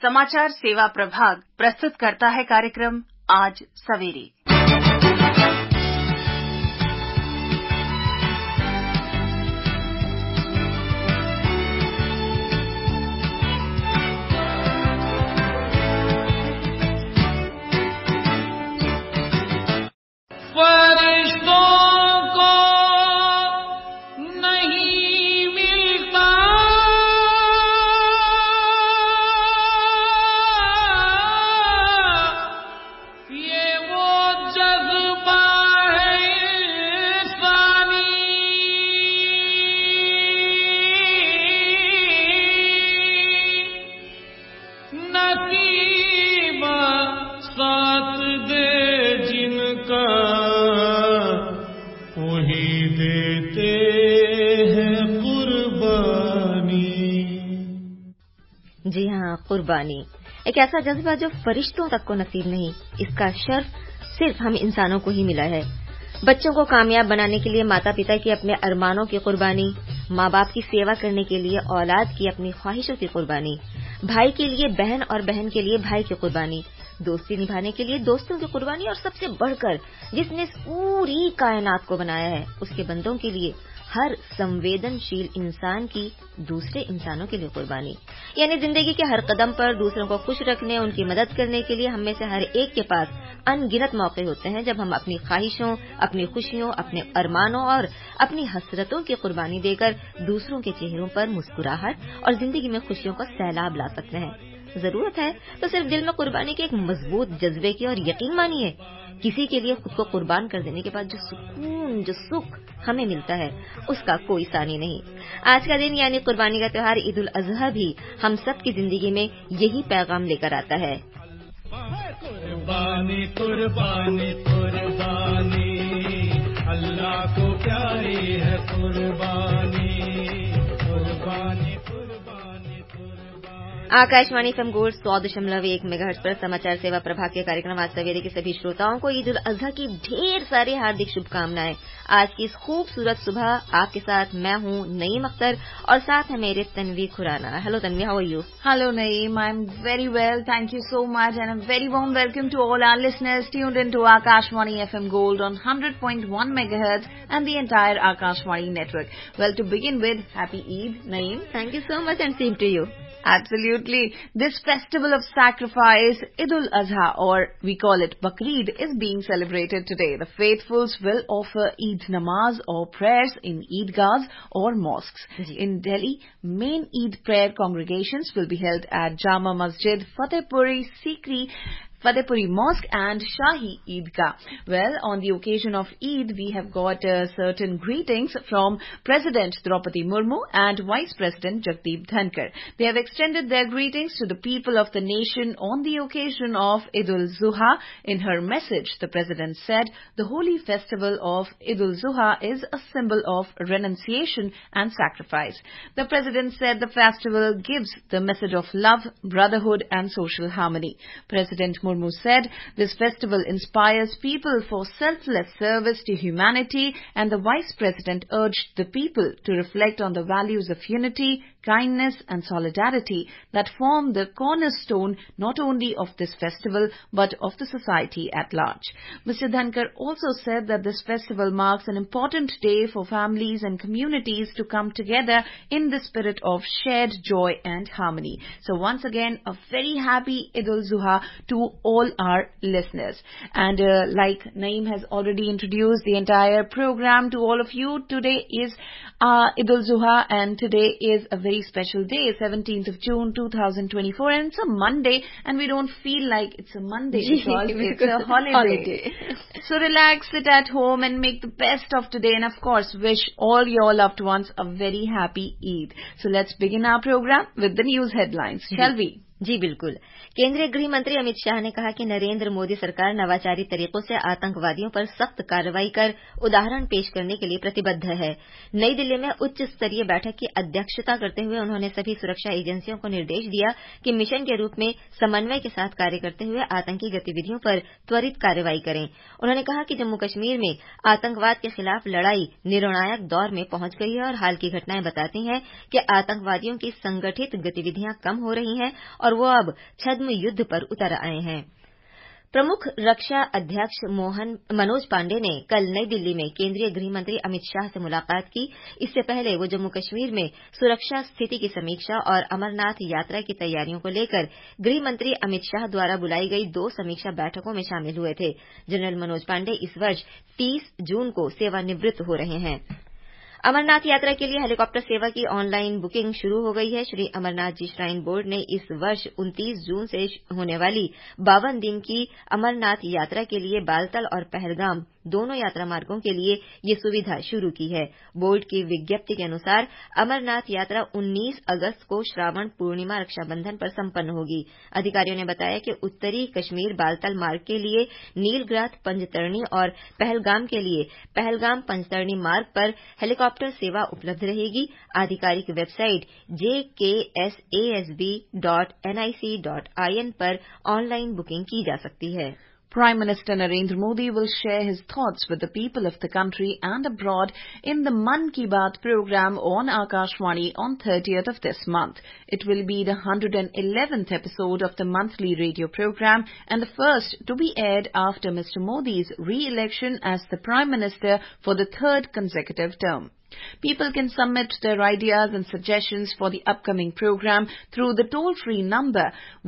समाचार सेवा प्रभाग प्रस्तुत करता है कार्यक्रम आज सवेरे। जी हाँ, कुर्बानी एक ऐसा जज्बा जो फरिश्तों तक को नसीब नहीं। इसका शर्फ सिर्फ हम इंसानों को ही मिला है। बच्चों को कामयाब बनाने के लिए माता पिता की अपने अरमानों की कुर्बानी, माँ बाप की सेवा करने के लिए औलाद की अपनी ख्वाहिशों की कुर्बानी, भाई के लिए बहन और बहन के लिए भाई की कुर्बानी, दोस्ती निभाने के लिए दोस्तों की कुर्बानी और सबसे बढ़कर जिसने पूरी कायनात को बनाया है उसके बंदों के लिए हर संवेदनशील इंसान की दूसरे इंसानों के लिए कुर्बानी। यानी जिंदगी के हर कदम पर दूसरों को खुश रखने, उनकी मदद करने के लिए हम में से हर एक के पास अनगिनत मौके होते हैं जब हम अपनी ख्वाहिशों, अपनी खुशियों, अपने अरमानों और अपनी हसरतों की कुर्बानी देकर दूसरों के चेहरों पर मुस्कुराहट और जिंदगी में खुशियों का सैलाब ला सकते हैं। जरूरत है तो सिर्फ दिल में कुर्बानी के एक मजबूत जज्बे की, और यकीन मानिए किसी के लिए खुद को कुर्बान कर देने के बाद जो सुकून, जो सुख हमें मिलता है उसका कोई सानी नहीं। आज का दिन यानी कुर्बानी का त्योहार ईद उल अजहा भी हम सब की जिंदगी में यही पैगाम लेकर आता है। कुर्बानी कुर्बानी कुर्बानी, अल्लाह को प्यारी है कुर्बानी कुर्बानी कुर्बानी कुर्बानी। आकाशवाणी एफएम गोल्ड 100.1 मेगाहर्ट्ज पर समाचार सेवा प्रभाग के कार्यक्रम आज सवेरे के सभी श्रोताओं को ईद उल अजहा की ढेर सारी हार्दिक शुभकामनाएं। आज की इस खूबसूरत सुबह आपके साथ मैं हूं नईम अख्तर और साथ है मेरे Tanvi Khurana. Hello Tanvi, how are you? Hello Naeem, I'm very well. Thank you so much and a very warm welcome to all our listeners tuned into Akashwani FM Gold on 100.1 megahertz and the entire Akashwani network. Well, to begin with, happy Eid, Naeem. Thank you so much and same to you. Absolutely. This festival of sacrifice, Eid ul-Azha, or we call it Bakrid, is being celebrated today. The faithfuls will offer Eid namaz or prayers in Eidgahs or mosques. In Delhi, main Eid prayer congregations will be held at Jama Masjid, Fatehpuri Mosque and Shahi Eidgah. Well, on the occasion of Eid, we have got certain greetings from President Draupadi Murmu and Vice President Jagdeep Dhankar. They have extended their greetings to the people of the nation on the occasion of Eid ul-Zuha. In her message, the President said, the holy festival of Eid ul-Zuha is a symbol of renunciation and sacrifice. The President said the festival gives the message of love, brotherhood and social harmony. President Murmu said this festival inspires people for selfless service to humanity, and the Vice President urged the people to reflect on the values of unity, kindness and solidarity that form the cornerstone not only of this festival but of the society at large. Mr. Dhankar also said that this festival marks an important day for families and communities to come together in the spirit of shared joy and harmony. So once again, a very happy Eid ul-Zuha to all our listeners. And like Naeem has already introduced the entire program to all of you, today is Eid ul-Zuha and today is a very special day, 17th of June 2024, and it's a Monday and we don't feel like it's a Monday because it's a holiday. So relax, sit at home and make the best of today, and of course wish all your loved ones a very happy Eid. So let's begin our program with the news headlines, shall we? जी बिल्कुल। केंद्रीय गृह मंत्री अमित शाह ने कहा कि नरेंद्र मोदी सरकार नवाचारी तरीकों से आतंकवादियों पर सख्त कार्रवाई कर उदाहरण पेश करने के लिए प्रतिबद्ध है। नई दिल्ली में उच्च स्तरीय बैठक की अध्यक्षता करते हुए उन्होंने सभी सुरक्षा एजेंसियों को निर्देश दिया कि मिशन के रूप में समन्वय के साथ कार्य करते हुए आतंकी गतिविधियों पर त्वरित कार्रवाई करें। उन्होंने कहा कि जम्मू कश्मीर में आतंकवाद के खिलाफ लड़ाई निर्णायक दौर में पहुंच गई है और हाल की घटनाएं बताती हैं कि आतंकवादियों की संगठित गतिविधियां कम हो रही हैं और और वो अब छद्म युद्ध पर उतर आए हैं। प्रमुख रक्षा अध्यक्ष मनोज पांडे ने कल नई दिल्ली में केंद्रीय गृह मंत्री अमित शाह से मुलाकात की। इससे पहले वो जम्मू कश्मीर में सुरक्षा स्थिति की समीक्षा और अमरनाथ यात्रा की तैयारियों को लेकर गृह मंत्री अमित शाह द्वारा बुलाई गई 2 समीक्षा बैठकों में शामिल हुए थे। जनरल मनोज पांडे इस वर्ष 30 जून को सेवानिवृत्त हो रहे हैं। अमरनाथ यात्रा के लिए हेलीकॉप्टर सेवा की ऑनलाइन बुकिंग शुरू हो गई है। श्री अमरनाथ जी श्राइन बोर्ड ने इस वर्ष 29 जून से होने वाली 52 दिन की अमरनाथ यात्रा के लिए बालतल और पहलगाम दोनों यात्रा मार्गों के लिए ये सुविधा शुरू की है। बोर्ड की विज्ञप्ति के अनुसार अमरनाथ यात्रा 19 अगस्त को श्रावण पूर्णिमा रक्षाबंधन पर संपन्न होगी। अधिकारियों ने बताया कि उत्तरी कश्मीर बालतल मार्ग के लिए नीलग्राथ पंजतरणी और पहलगाम के लिए पहलगाम पंजतरणी मार्ग पर हेलीकॉप्टर सेवा उपलब्ध रहेगी। आधिकारिक वेबसाइट jksasb.nic.in पर ऑनलाइन बुकिंग की जा सकती है। Prime Minister Narendra Modi will share his thoughts with the people of the country and abroad in the Mann Ki Baat program on Akashvani on 30th of this month. It will be the 111th episode of the monthly radio program and the first to be aired after Mr. Modi's re-election as the Prime Minister for the 3rd consecutive term. People can submit their ideas and suggestions for the upcoming program through the toll-free number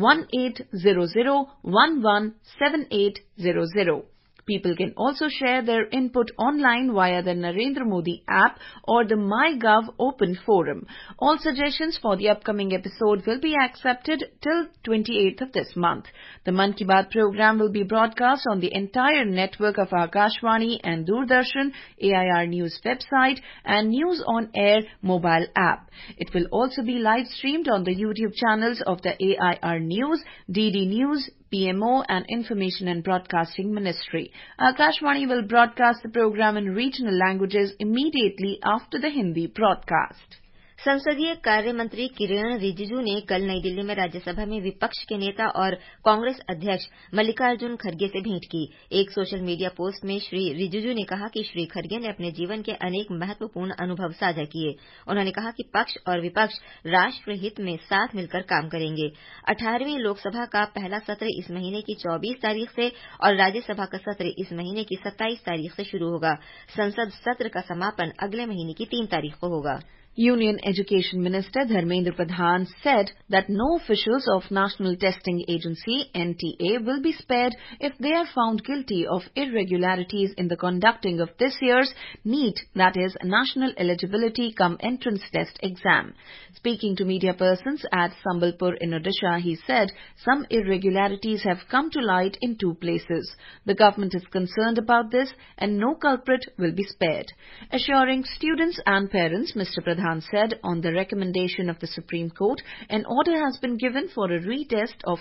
1800117800. People can also share their input online via the Narendra Modi app or the MyGov open forum. All suggestions for the upcoming episode will be accepted till 28th of this month. The Mann Ki Baat program will be broadcast on the entire network of Akashvani and Doordarshan, AIR News website and News on Air mobile app. It will also be live streamed on the YouTube channels of the AIR News, DD News, PMO and Information and Broadcasting Ministry. Akashvani will broadcast the program in regional languages immediately after the Hindi broadcast. संसदीय कार्य मंत्री किरेन रिजिजू ने कल नई दिल्ली में राज्यसभा में विपक्ष के नेता और कांग्रेस अध्यक्ष मल्लिकार्जुन खड़गे से भेंट की। एक सोशल मीडिया पोस्ट में श्री रिजिजू ने कहा कि श्री खड़गे ने अपने जीवन के अनेक महत्वपूर्ण अनुभव साझा किए। उन्होंने कहा कि पक्ष और विपक्ष राष्ट्र हित में साथ मिलकर काम करेंगे। 18वीं लोकसभा का पहला सत्र इस महीने की 24 तारीख से और राज्यसभा का सत्र इस महीने की 27 तारीख से शुरू होगा। संसद सत्र का समापन अगले महीने की 3 तारीख को होगा। Union Education Minister Dharmendra Pradhan said that no officials of National Testing Agency NTA will be spared if they are found guilty of irregularities in the conducting of this year's NEET, that is National Eligibility cum Entrance Test exam. Speaking to media persons at Sambalpur in Odisha, he said some irregularities have come to light in 2 places. The government is concerned about this and no culprit will be spared. Assuring students and parents, Mr. Pradhan said on the recommendation of the Supreme Court, an order has been given for a retest of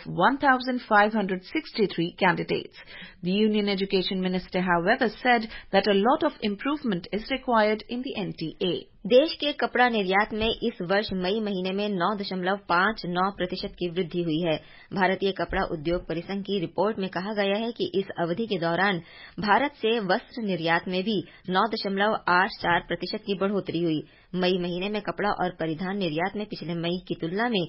1,563 candidates. The Union Education Minister, however, said that a lot of improvement is required in the NTA. देश के कपड़ा निर्यात में इस वर्ष मई महीने में 9.59% की वृद्धि हुई है। भारतीय कपड़ा उद्योग परिसंघ की रिपोर्ट में कहा गया है कि इस अवधि के दौरान भारत से वस्त्र निर्यात में भी 9.84% की बढ़ोतरी हुई। मई महीने में कपड़ा और परिधान निर्यात में पिछले मई की तुलना में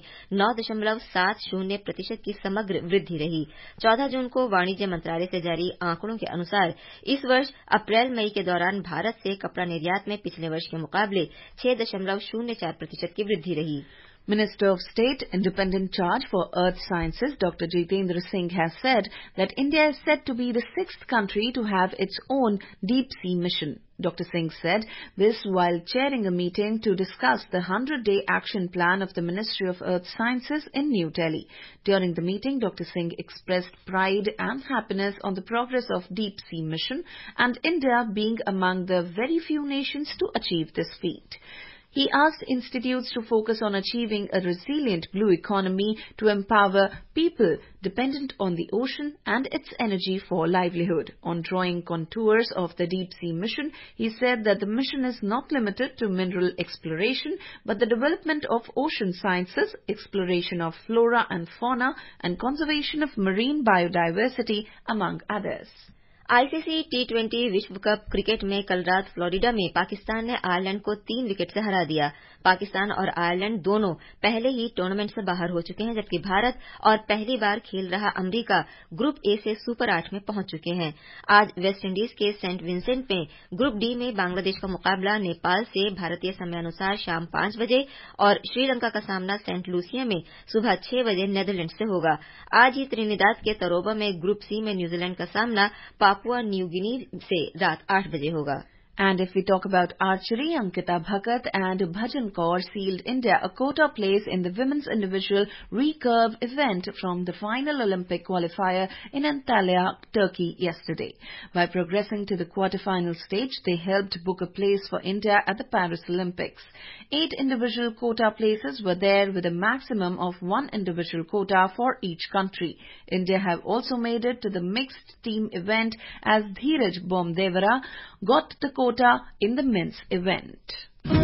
9.70% की समग्र वृद्धि रही। 14 जून को वाणिज्य मंत्रालय से जारी आंकड़ों के अनुसार इस वर्ष अप्रैल मई के दौरान भारत से कपड़ा निर्यात में पिछले वर्ष के मुकाबले 6.04% की वृद्धि रही। Minister of State, Independent Charge for Earth Sciences, Dr. Jitendra Singh has said that India is set to be the 6th country to have its own deep sea mission. Dr. Singh said this while chairing a meeting to discuss the 100-day action plan of the Ministry of Earth Sciences in New Delhi. During the meeting, Dr. Singh expressed pride and happiness on the progress of deep sea mission and India being among the very few nations to achieve this feat. He asked institutes to focus on achieving a resilient blue economy to empower people dependent on the ocean and its energy for livelihood. On drawing contours of the deep sea mission, he said that the mission is not limited to mineral exploration, but the development of ocean sciences, exploration of flora and fauna, and conservation of marine biodiversity, among others. ICC टी20 विश्व cup cricket में कल रात Florida में पाकिस्तान ने Ireland को 3 wicket से हरा दिया। पाकिस्तान और आयरलैंड दोनों पहले ही टूर्नामेंट से बाहर हो चुके हैं, जबकि भारत और पहली बार खेल रहा अमेरिका ग्रुप ए से सुपर 8 में पहुंच चुके हैं। आज वेस्टइंडीज के सेंट विंसेंट में ग्रुप डी में बांग्लादेश का मुकाबला नेपाल से भारतीय समयानुसार शाम 5 बजे और श्रीलंका का सामना सेंट लूसिया में सुबह 6 बजे नीदरलैंड से होगा। आज ही त्रिनिदाद के तरोबा में ग्रुप सी में न्यूजीलैंड का सामना पापुआ न्यू गिनी से रात 8 बजे होगा। And if we talk about archery, Ankita Bhagat and Bhajan Kaur sealed India a quota place in the women's individual recurve event from the final Olympic qualifier in Antalya, Turkey yesterday. By progressing to the quarter-final stage, they helped book a place for India at the Paris Olympics. 8 individual quota places were there with a maximum of 1 individual quota for each country. India have also made it to the mixed team event as Dheeraj Bomdevara got the quota in the men's event.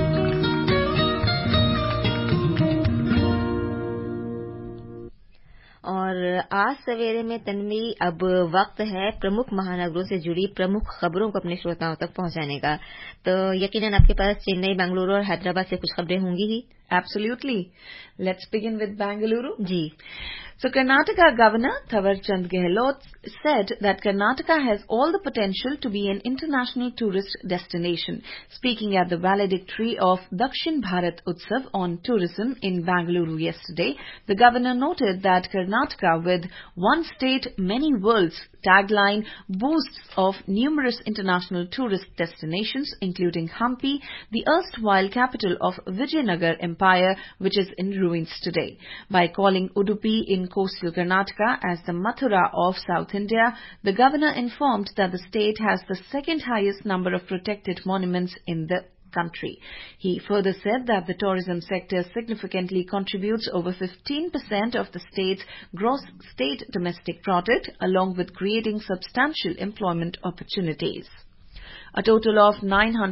और आज सवेरे में तन्वी अब वक्त है प्रमुख महानगरों से जुड़ी प्रमुख खबरों को अपने श्रोताओं तक पहुंचाने का। तो यकीनन आपके पास चेन्नई, बेंगलुरु और हैदराबाद से कुछ खबरें होंगी ही। Absolutely. Let's begin with Bengaluru. Ji. So Karnataka Governor Thawar Chand Gehlot said that Karnataka has all the potential to be an international tourist destination. Speaking at the valedictory of Dakshin Bharat Utsav on tourism in Bengaluru yesterday, the governor noted that Karnataka, with one state, many worlds tagline, boasts of numerous international tourist destinations, including Hampi, the erstwhile capital of Vijayanagar Empire, which is in ruins today. By calling Udupi in coastal Karnataka as the Mathura of South India, the governor informed that the state has the second highest number of protected monuments in the country. He further said that the tourism sector significantly contributes over 15% of the state's gross state domestic product, along with creating substantial employment opportunities. A total of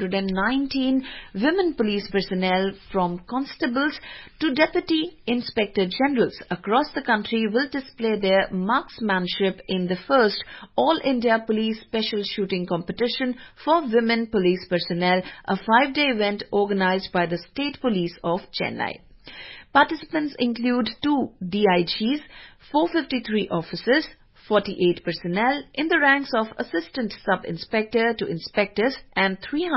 919 women police personnel from constables to deputy inspector generals across the country will display their marksmanship in the first All India Police Special Shooting Competition for Women Police Personnel, a 5-day event organized by the State Police of Chennai. Participants include 2 DIGs, 453 officers, 48 personnel in the ranks of assistant sub-inspector to inspectors and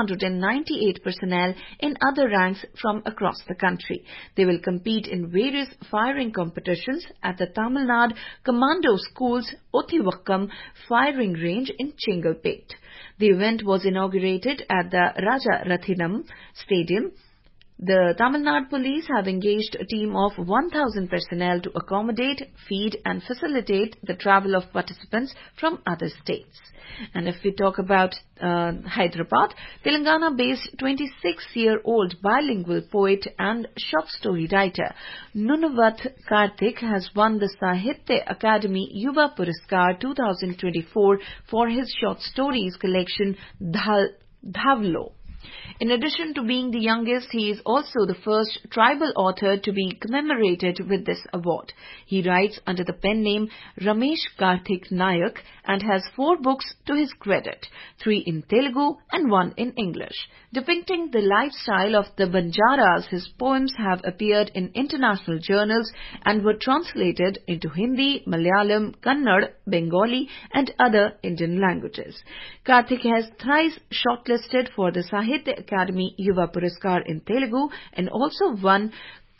398 personnel in other ranks from across the country. They will compete in various firing competitions at the Tamil Nadu Commando School's Othivakkam firing range in Chengalpet. The event was inaugurated at the Raja Rathinam Stadium. The Tamil Nadu police have engaged a team of 1,000 personnel to accommodate, feed and facilitate the travel of participants from other states. And if we talk about Hyderabad, Telangana-based 26-year-old bilingual poet and short story writer Nunuvat Karthik has won the Sahitya Akademi Yuva Puraskar 2024 for his short stories collection Dhavlo. In addition to being the youngest, he is also the first tribal author to be commemorated with this award. He writes under the pen name Ramesh Karthik Nayak and has 4 books to his credit, 3 in Telugu and 1 in English. Depicting the lifestyle of the Banjaras, his poems have appeared in international journals and were translated into Hindi, Malayalam, Kannada, Bengali and other Indian languages. Karthik has thrice shortlisted for the Sahitya Akademi Yuva Puraskar in Telugu and also won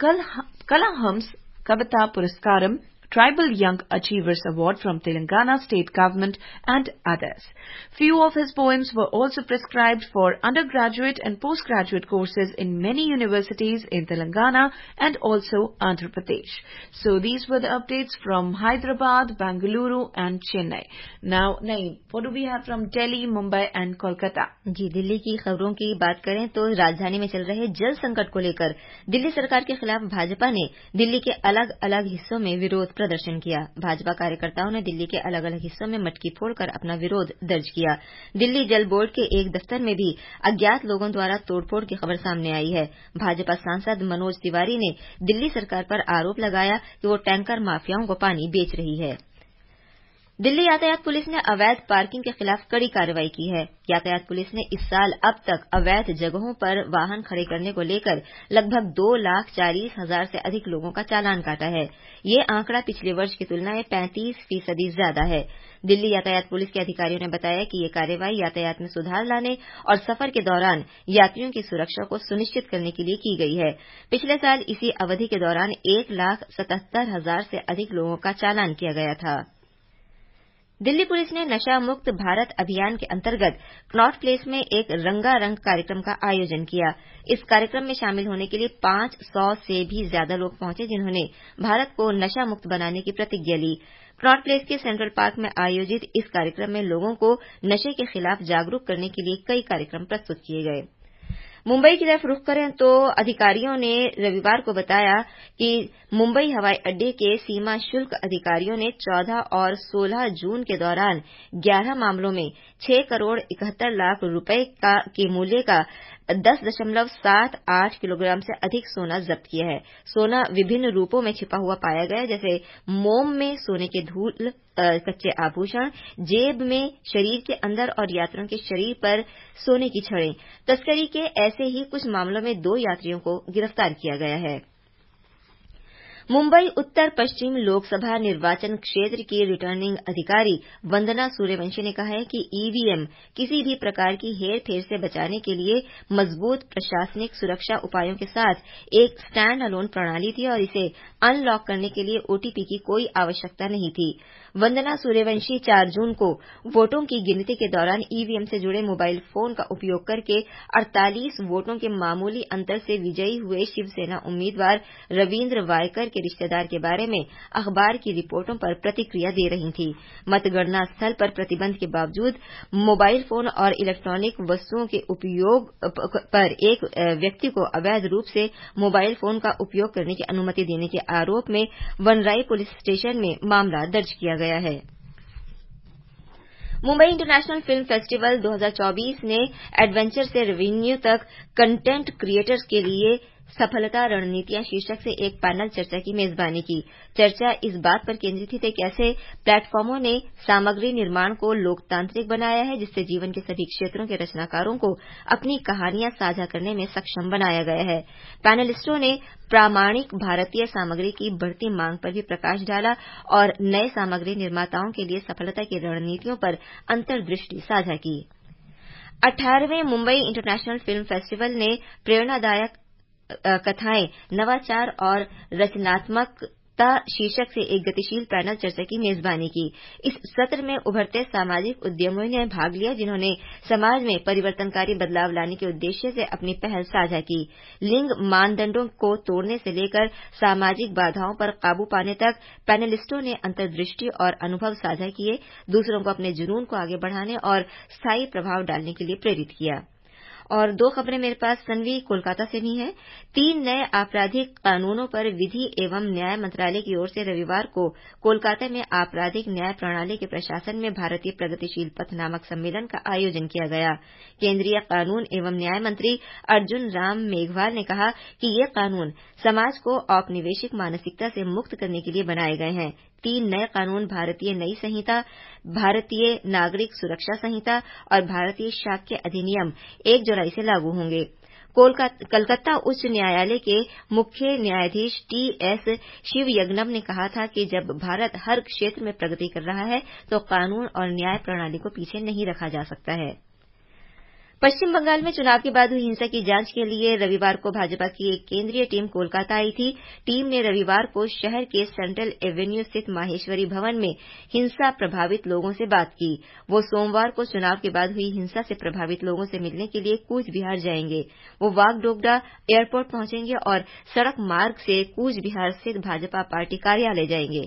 Kalahams Kavita Puraskaram, Tribal Young Achievers Award from Telangana State Government and others. Few of his poems were also prescribed for undergraduate and postgraduate courses in many universities in Telangana and also Andhra Pradesh. So these were the updates from Hyderabad, Bengaluru and Chennai. Now, Naeem, what do we have from Delhi, Mumbai and Kolkata? जी, दिल्ली की खबरों की बात करें तो राजधानी में चल रहे जल संकट को लेकर दिल्ली सरकार के खिलाफ भाजपा ने दिल्ली के अलग अलग हिस्सों में विरोध प्रदर्शन किया। भाजपा कार्यकर्ताओं ने दिल्ली के अलग अलग हिस्सों में मटकी फोड़कर अपना विरोध दर्ज किया। दिल्ली जल बोर्ड के एक दफ्तर में भी अज्ञात लोगों द्वारा तोड़फोड़ की खबर सामने आई है। भाजपा सांसद मनोज तिवारी ने दिल्ली सरकार पर आरोप लगाया कि वो टैंकर माफियाओं को पानी बेच रही है। दिल्ली यातायात पुलिस ने अवैध पार्किंग के खिलाफ कड़ी कार्रवाई की है। यातायात पुलिस ने इस साल अब तक अवैध जगहों पर वाहन खड़े करने को लेकर लगभग 2,40,000 से अधिक लोगों का चालान काटा है। ये आंकड़ा पिछले वर्ष की तुलना में 35% ज्यादा है। दिल्ली यातायात पुलिस के अधिकारियों ने बताया कि ये कार्रवाई यातायात में सुधार लाने और सफर के दौरान यात्रियों की सुरक्षा को सुनिश्चित करने के लिए की गई है। पिछले साल इसी अवधि के दौरान 1,77,000 से अधिक लोगों का चालान किया गया था। दिल्ली पुलिस ने नशा मुक्त भारत अभियान के अंतर्गत कनॉट प्लेस में एक रंगारंग कार्यक्रम का आयोजन किया। इस कार्यक्रम में शामिल होने के लिए 500 से भी ज्यादा लोग पहुंचे, जिन्होंने भारत को नशा मुक्त बनाने की प्रतिज्ञा ली। कनॉट प्लेस के सेंट्रल पार्क में आयोजित इस कार्यक्रम में लोगों को नशे के खिलाफ जागरूक करने के लिए कई कार्यक्रम प्रस्तुत किए गए। मुंबई की तरफ रुख करें तो अधिकारियों ने रविवार को बताया कि मुंबई हवाई अड्डे के सीमा शुल्क अधिकारियों ने 14 और 16 जून के दौरान 11 मामलों में 6 करोड़ 71 लाख रुपए के मूल्य का 10.78 किलोग्राम से अधिक सोना जब्त किया है। सोना विभिन्न रूपों में छिपा हुआ पाया गया, जैसे मोम में सोने के धूल, कच्चे आभूषण, जेब में, शरीर के अंदर और यात्रियों के शरीर पर सोने की छड़ें। तस्करी के ऐसे ही कुछ मामलों में 2 यात्रियों को गिरफ्तार किया गया है। मुंबई उत्तर पश्चिम लोकसभा निर्वाचन क्षेत्र की रिटर्निंग अधिकारी वंदना सूर्यवंशी ने कहा है कि ईवीएम किसी भी प्रकार की हेरफेर से बचाने के लिए मजबूत प्रशासनिक सुरक्षा उपायों के साथ एक स्टैंड अलोन प्रणाली थी और इसे अनलॉक करने के लिए ओटीपी की कोई आवश्यकता नहीं थी। वंदना सूर्यवंशी 4 जून को वोटों की गिनती के दौरान ईवीएम से जुड़े मोबाइल फोन का उपयोग करके 48 वोटों के मामूली अंतर से विजयी हुए शिवसेना उम्मीदवार रविंद्र वायकर के रिश्तेदार के बारे में अखबार की रिपोर्टों पर प्रतिक्रिया दे रही थी। मतगणना स्थल पर प्रतिबंध के बावजूद मोबाइल फोन और इलेक्ट्रॉनिक वस्तुओं के उपयोग पर एक व्यक्ति को अवैध रूप से मोबाइल फोन का उपयोग करने की अनुमति देने के आरोप में वनराई पुलिस स्टेशन में मामला दर्ज किया गया है। मुंबई इंटरनेशनल फिल्म फेस्टिवल 2024 ने एडवेंचर से रेवेन्यू तक कंटेंट क्रिएटर्स के लिए सफलता रणनीतियां शीर्षक से एक पैनल चर्चा की मेजबानी की। चर्चा इस बात पर केंद्रित थी कि कैसे प्लेटफॉर्मों ने सामग्री निर्माण को लोकतांत्रिक बनाया है, जिससे जीवन के सभी क्षेत्रों के रचनाकारों को अपनी कहानियां साझा करने में सक्षम बनाया गया है। पैनलिस्टों ने प्रामाणिक भारतीय सामग्री की बढ़ती मांग पर भी प्रकाश डाला और नए सामग्री निर्माताओं के लिए सफलता की रणनीतियों पर अंतर्दृष्टि साझा की। 18वें मुंबई इंटरनेशनल फिल्म फेस्टिवल ने प्रेरणादायक कथाएं, नवाचार और रचनात्मकता शीर्षक से एक गतिशील पैनल चर्चा की मेजबानी की। इस सत्र में उभरते सामाजिक उद्यमियों ने भाग लिया, जिन्होंने समाज में परिवर्तनकारी बदलाव लाने के उद्देश्य से अपनी पहल साझा की। लिंग मानदंडों को तोड़ने से लेकर सामाजिक बाधाओं पर काबू पाने तक पैनलिस्टों ने अंतर्दृष्टि और अनुभव साझा किए, दूसरों को अपने जुनून को आगे बढ़ाने और स्थायी प्रभाव डालने के लिए प्रेरित किया। और 2 खबरें मेरे पास सनवी कोलकाता से भी हैं। 3 नए आपराधिक कानूनों पर विधि एवं न्याय मंत्रालय की ओर से रविवार को कोलकाता में आपराधिक न्याय प्रणाली के प्रशासन में भारतीय प्रगतिशील पथ नामक सम्मेलन का आयोजन किया गया। केंद्रीय कानून एवं न्याय मंत्री अर्जुन राम मेघवाल ने कहा कि ये कानून समाज को औपनिवेशिक मानसिकता से मुक्त करने के लिए बनाए गए हैं। 3 नए कानून भारतीय न्याय संहिता, भारतीय नागरिक सुरक्षा संहिता और भारतीय शाक्य अधिनियम 1 जुलाई से लागू होंगे। कलकत्ता उच्च न्यायालय के मुख्य न्यायाधीश टीएस शिवयज्ञनम ने कहा था कि जब भारत हर क्षेत्र में प्रगति कर रहा है तो कानून और न्याय प्रणाली को पीछे नहीं रखा जा सकता है। पश्चिम बंगाल में चुनाव के बाद हुई हिंसा की जांच के लिए रविवार को भाजपा की एक केंद्रीय टीम कोलकाता आई थी। टीम ने रविवार को शहर के सेंट्रल एवेन्यू स्थित माहेश्वरी भवन में हिंसा प्रभावित लोगों से बात की। वो सोमवार को चुनाव के बाद हुई हिंसा से प्रभावित लोगों से मिलने के लिए कूच बिहार जाएंगे। वो वागडोगरा एयरपोर्ट पहुंचेंगे और सड़क मार्ग से कूच बिहार स्थित भाजपा पार्टी कार्यालय जाएंगे।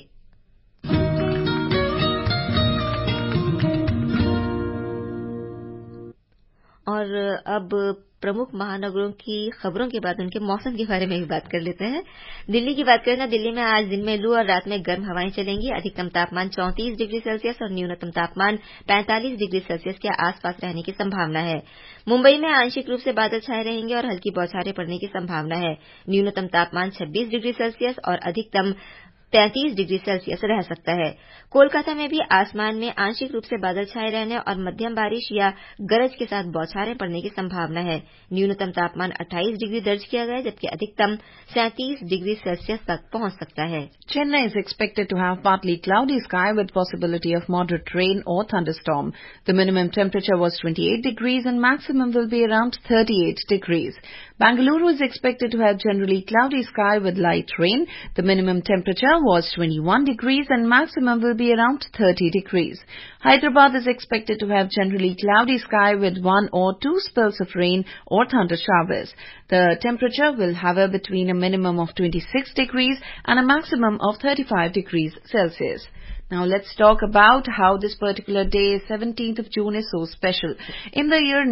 और अब प्रमुख महानगरों की खबरों के बाद उनके मौसम के बारे में भी बात कर लेते हैं। दिल्ली की बात करें ना, दिल्ली में आज दिन में लू और रात में गर्म हवाएं चलेंगी। अधिकतम तापमान 34 डिग्री सेल्सियस और न्यूनतम तापमान 45 डिग्री सेल्सियस के आसपास रहने की संभावना है। मुंबई में आंशिक रूप से बादल छाए रहेंगे और हल्की बौछारें पड़ने की संभावना है। न्यूनतम तापमान 26 डिग्री सेल्सियस और अधिकतम 33 डिग्री सेल्सियस रह सकता है। कोलकाता में भी आसमान में आंशिक रूप से बादल छाए रहने और मध्यम बारिश या गरज के साथ बौछारें पड़ने की संभावना है। न्यूनतम तापमान 28 डिग्री दर्ज किया गया, जबकि अधिकतम 37 डिग्री सेल्सियस तक पहुंच सकता है। Chennai is expected to have partly cloudy sky with possibility of moderate rain or thunderstorm. The minimum temperature was 28 degrees and maximum will be around 38 degrees. Bangalore is expected to have generally cloudy sky with light rain. The minimum temperature was 21 degrees and maximum will be around 30 degrees. Hyderabad is expected to have generally cloudy sky with 1 or 2 spells of rain or thunder showers. The temperature will hover between a minimum of 26 degrees and a maximum of 35 degrees Celsius. Now let's talk about how this particular day, 17th of June, is so special. In the year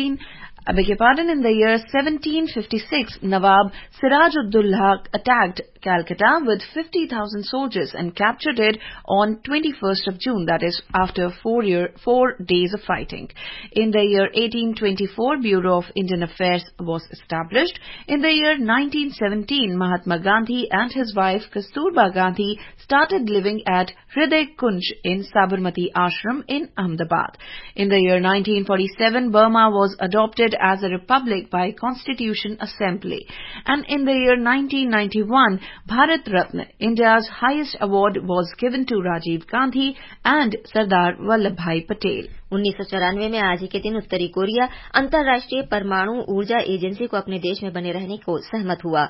1756, Nawab Siraj-ud-Dowlah attacked Calcutta with 50,000 soldiers and captured it on 21st of June, that is after 4 days of fighting. In the year 1824, Bureau of Indian Affairs was established. In the year 1917, Mahatma Gandhi and his wife Kasturba Gandhi started living at Hriday Kunj in Sabarmati Ashram in Ahmedabad. In the year 1947, Burma was adopted as a republic by Constitution Assembly. And in the year 1991, Bharat Ratna, India's highest award, was given to Rajiv Gandhi and Sardar Vallabhbhai Patel. 1994 में आज ही के दिन उत्तरी Korea अंतर्राष्ट्रीय परमाणु ऊर्जा agency को अपने देश में बने रहने को सहमत हुआ।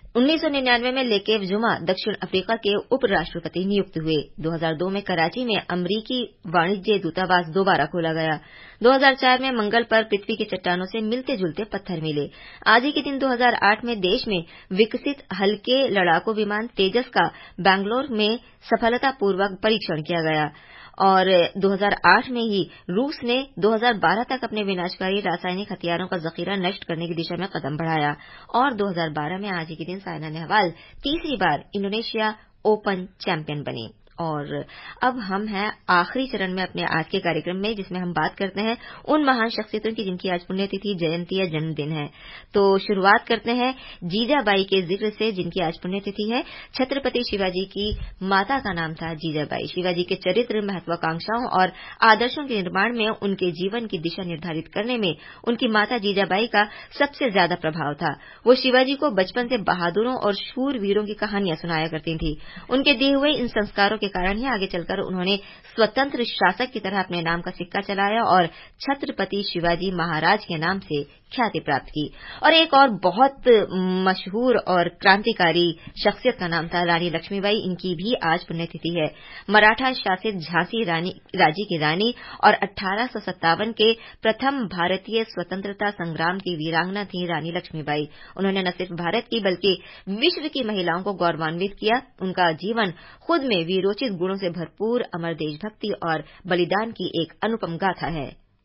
1999 में लेकेव जुमा दक्षिण अफ्रीका के उपराष्ट्रपति नियुक्त हुए। 2002 में कराची में अमरीकी वाणिज्य दूतावास दोबारा खोला गया। 2004 में मंगल पर पृथ्वी की चट्टानों से मिलते जुलते पत्थर मिले। आज ही के दिन 2008 में देश में विकसित हल्के लड़ाकू विमान तेजस का बैंगलोर में सफलतापूर्वक परीक्षण किया गया। और 2008 में ही रूस ने 2012 तक अपने विनाशकारी रासायनिक हथियारों का जखीरा नष्ट करने की दिशा में कदम बढ़ाया। और 2012 में आज ही के दिन साइना नेहवाल तीसरी बार इंडोनेशिया ओपन चैंपियन बनी। और अब हम हैं आखिरी चरण में अपने आज के कार्यक्रम में, जिसमें हम बात करते हैं उन महान शख्सियतों की जिनकी आज पुण्यतिथि, जयंती या जन्मदिन है। तो शुरुआत करते हैं जीजाबाई के जिक्र से, जिनकी आज पुण्यतिथि है। छत्रपति शिवाजी की माता का नाम था जीजाबाई। शिवाजी के चरित्र, महत्वाकांक्षाओं और आदर्शों के निर्माण में, उनके जीवन की दिशा निर्धारित करने में उनकी माता जीजाबाई का सबसे ज्यादा प्रभाव था। वो शिवाजी को बचपन से बहादुरों और शूरवीरों की कहानियां सुनाया करती थी। उनके दिए हुए इन संस्कारों के कारण ही आगे चलकर उन्होंने स्वतंत्र शासक की तरह अपने नाम का सिक्का चलाया और छत्रपति शिवाजी महाराज के नाम से ख्याति प्राप्त की। और एक और बहुत मशहूर और क्रांतिकारी शख्सियत का नाम था रानी लक्ष्मीबाई। इनकी भी आज पुण्यतिथि है। मराठा शासित झांसी राज्य की रानी और 1857 के प्रथम भारतीय स्वतंत्रता संग्राम की वीरांगना थी रानी लक्ष्मीबाई। उन्होंने न सिर्फ भारत की बल्कि विश्व की महिलाओं को गौरवान्वित किया। उनका जीवन खुद में वीरोचित गुणों से भरपूर अमर देशभक्ति और बलिदान की एक अनुपम गाथा है।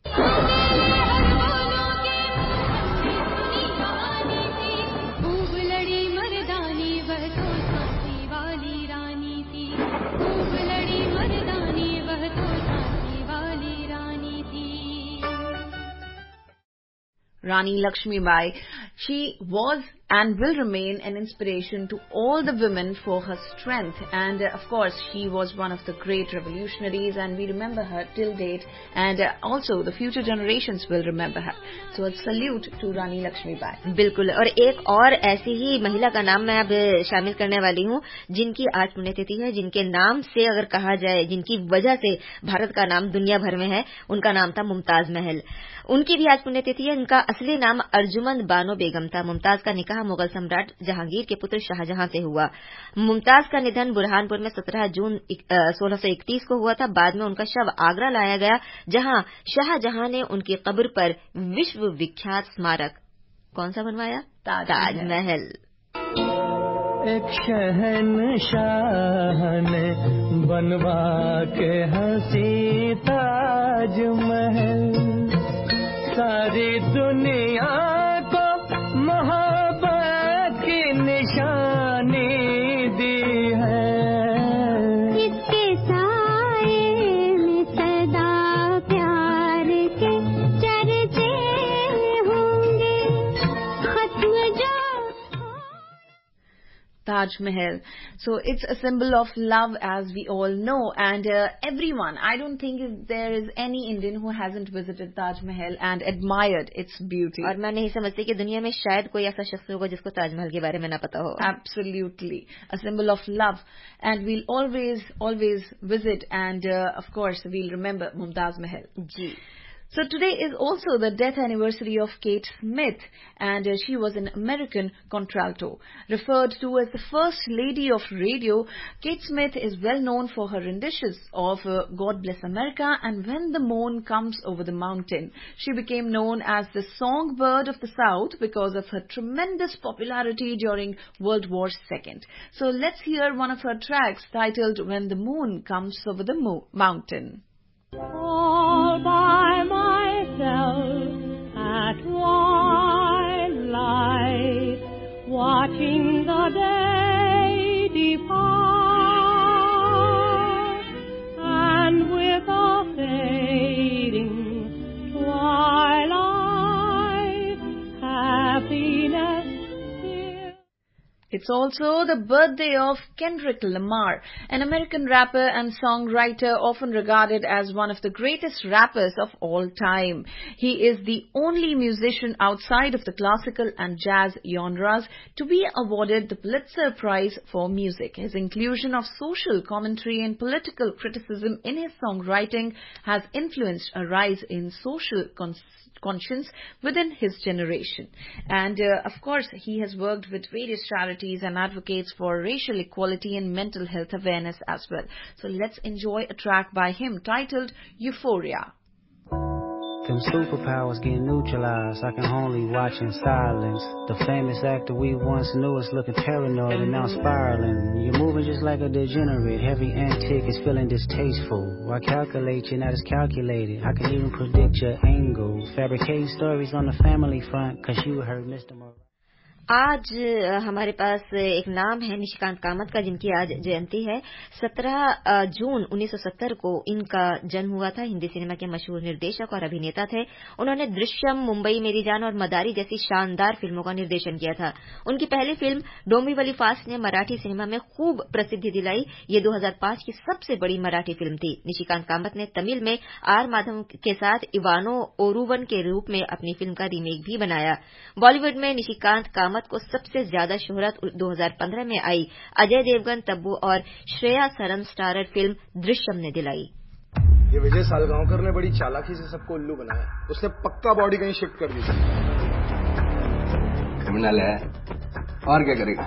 Rani Lakshmibai, she was and will remain an inspiration to all the women for her strength, and of course she was one of the great revolutionaries and we remember her till date, and also the future generations will remember her. So a salute to Rani Lakshmibai. बिल्कुल। और एक और ऐसी ही महिला का नाम मैं अब शामिल करने वाली हूँ जिनकी आज पुण्यतिथि है, जिनके नाम से अगर कहा जाए, जिनकी वजह से भारत का नाम दुनिया भर में है, उनका नाम था मुमताज महल। उनकी भी आज पुण्यतिथि है। उनका असली नाम अर्जुमंद बानो बेगम था। मुमताज का निकाह मुगल सम्राट जहांगीर के पुत्र शाहजहां से हुआ। मुमताज का निधन बुरहानपुर में 17 जून 1631 को हुआ था। बाद में उनका शव आगरा लाया गया, जहां शाहजहां ने उनकी कब्र पर विश्व विख्यात स्मारक कौन सा बनवाया? ताजमहल। एक शहंशाह ने बनवा के हंसी ताजमहल, सारी दुनिया को मोहब्बत की निशानी दी है। इसके साए में सदा प्यार के चर्चे होंगे, खत्म जो Taj Mahal. So it's a symbol of love, as we all know, and everyone, I don't think there is any Indian who hasn't visited Taj Mahal and admired its beauty. और मैं नहीं समझती कि दुनिया में शायद कोई ऐसा शख्स होगा जिसको ताजमहल के बारे में ना पता हो. Absolutely, a symbol of love, and we'll always visit, and of course we'll remember Mumtaz Mahal. Ji. So today is also the death anniversary of Kate Smith, and she was an American contralto. Referred to as the first lady of radio, Kate Smith is well known for her renditions of God Bless America and When the Moon Comes Over the Mountain. She became known as the songbird of the South because of her tremendous popularity during World War II. So let's hear one of her tracks titled When the Moon Comes Over the Mountain. All by myself at twilight, watching the day depart, and with a fading twilight, happiness. It's also the birthday of Kendrick Lamar, an American rapper and songwriter often regarded as one of the greatest rappers of all time. He is the only musician outside of the classical and jazz genres to be awarded the Pulitzer Prize for Music. His inclusion of social commentary and political criticism in his songwriting has influenced a rise in social conscience within his generation. And of course, he has worked with various charities and advocates for racial equality and mental health awareness as well. So let's enjoy a track by him titled Euphoria. Them superpowers get neutralized. I can only watch in silence. The famous actor we once knew is looking paranoid and now spiraling. You're moving just like a degenerate. Every antic is feeling distasteful. Why calculate? You're not as calculated. I can even predict your angle. Fabricating stories on the family front, cause you heard Mr. Moore. आज हमारे पास एक नाम है निशिकांत कामत का, जिनकी आज जयंती है. 17 जून 1970 को इनका जन्म हुआ था. हिंदी सिनेमा के मशहूर निर्देशक और अभिनेता थे. उन्होंने दृश्यम, मुंबई मेरी जान और मदारी जैसी शानदार फिल्मों का निर्देशन किया था. उनकी पहली फिल्म डोंबिवली फास्ट ने मराठी सिनेमा में खूब प्रसिद्धि दिलाई. ये 2005 की सबसे बड़ी मराठी फिल्म थी. निशिकांत कामत ने तमिल में आर माधव के साथ इवानो ओरुवन के रूप में अपनी फिल्म का रीमेक भी बनाया. बॉलीवुड में निशिकांत कामत को सबसे ज्यादा शोहरत 2015 में आई अजय देवगन, तब्बू और श्रेया सरन स्टारर फिल्म दृश्यम ने दिलाई. ये विजय सालगांवकर ने बड़ी चालाकी से सबको उल्लू बनाया. उसने पक्का बॉडी कहीं शिफ्ट कर दी थी. क्रिमिनल है और क्या करेगा.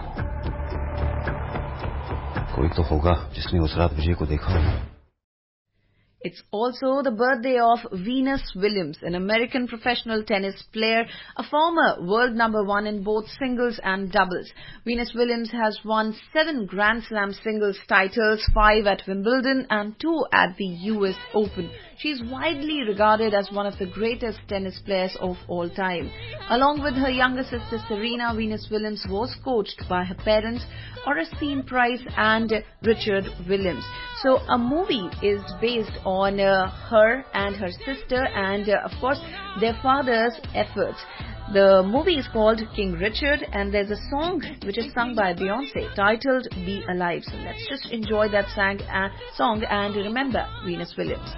कोई तो होगा जिसने उस रात विजय को देखा होगा. It's also the birthday of Venus Williams, an American professional tennis player, a former world #1 in both singles and doubles. Venus Williams has won 7 Grand Slam singles titles, 5 at Wimbledon and 2 at the US Open. She is widely regarded as one of the greatest tennis players of all time. Along with her younger sister Serena, Venus Williams was coached by her parents, Oracene Price and Richard Williams. So a movie is based on her and her sister and of course their father's efforts. The movie is called King Richard and there's a song which is sung by Beyonce titled Be Alive. So let's just enjoy that song and remember Venus Williams.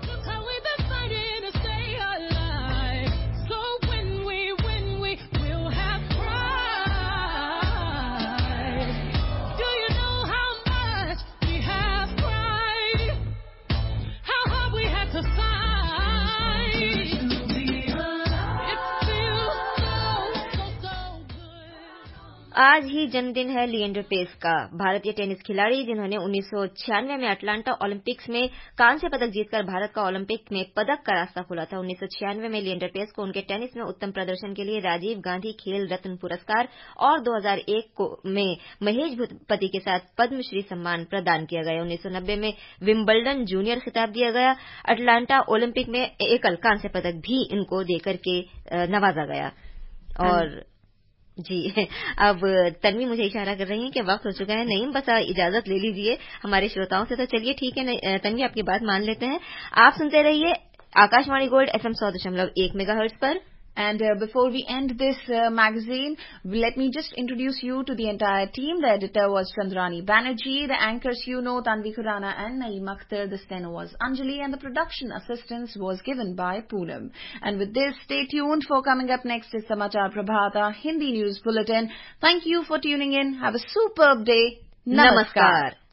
आज ही जन्मदिन है Leander pace का. भारतीय tennis खिलाड़ी जिन्होंने 1996 में Atlanta Olympics में कांस्य पदक जीतकर भारत का ओलंपिक में पदक का रास्ता खोला था. 1996 में लिएंडर पेस को उनके टेनिस में उत्तम प्रदर्शन के लिए राजीव गांधी खेल रत्न पुरस्कार और 2001 में महेश भूपति के साथ पद्मश्री सम्मान प्रदान किया गया. 1990 में विंबलडन जूनियर खिताब दिया गया. अटलांटा ओलंपिक में एकल कांस्य पदक भी इनको देकर के नवाजा गया. और जी, अब तन्वी मुझे इशारा कर रही है कि वक्त हो चुका है. नहीं, बस इजाजत ले लीजिए हमारे श्रोताओं से. तो चलिए ठीक है तन्वी, आपकी बात मान लेते हैं. आप सुनते रहिए आकाशवाणी गोल्ड FM 100.1 मेगाहर्ट्ज पर And before we end this magazine, let me just introduce you to the entire team. The editor was Chandrani Banerjee. The anchors, Tanvi Khurana and Naeem Akhtar. The steno was Anjali. And the production assistance was given by Poonam. And with this, stay tuned for coming up next is Samachar Prabhata, Hindi News Bulletin. Thank you for tuning in. Have a superb day. Namaskar.